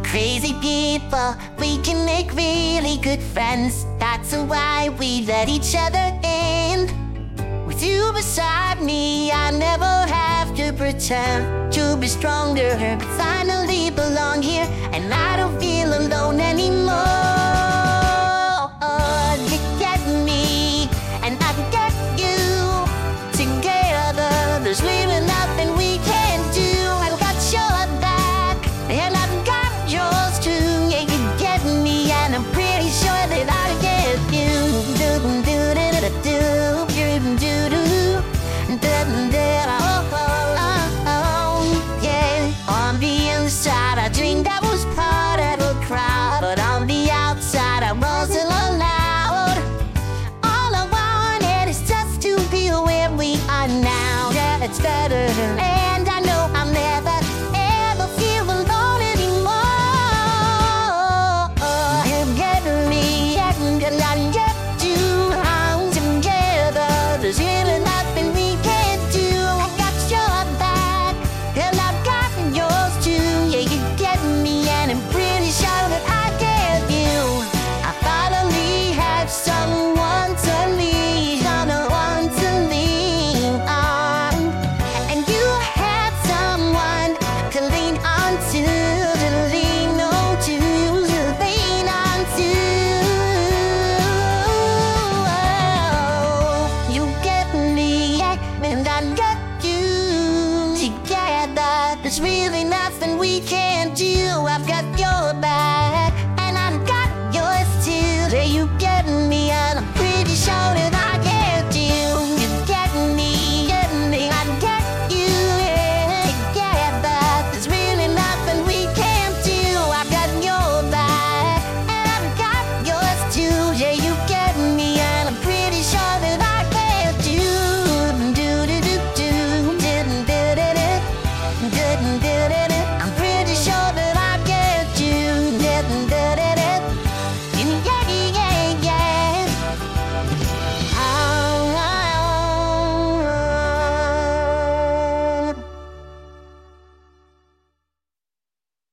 Crazy people, we can make really good friends. That's why we let each other in. With you beside me, I never have to pretend to be stronger. But finally belong here, and I don't feel alone anymore. You get me, and I get you. Together, there's really nothing we can't do. I've got your back, and I've got yours too. Yeah, you get me, and I'm pretty sure that I get you. Yeah. On the inside, I dreamed I was part of a crowd, but on the outside, I wasn't allowed. All I wanted is just to be where we are now. Yeah, it's better, and I know I'll never ever feel alone anymore. You get me, and I get you. I'm together. There's really nothing we can't do. I got your back, and I've got yours too. Yeah, you get me, and I'm pretty sure that I get you. I finally have someone to lean, someone to lean on, and you had someone to lean on to.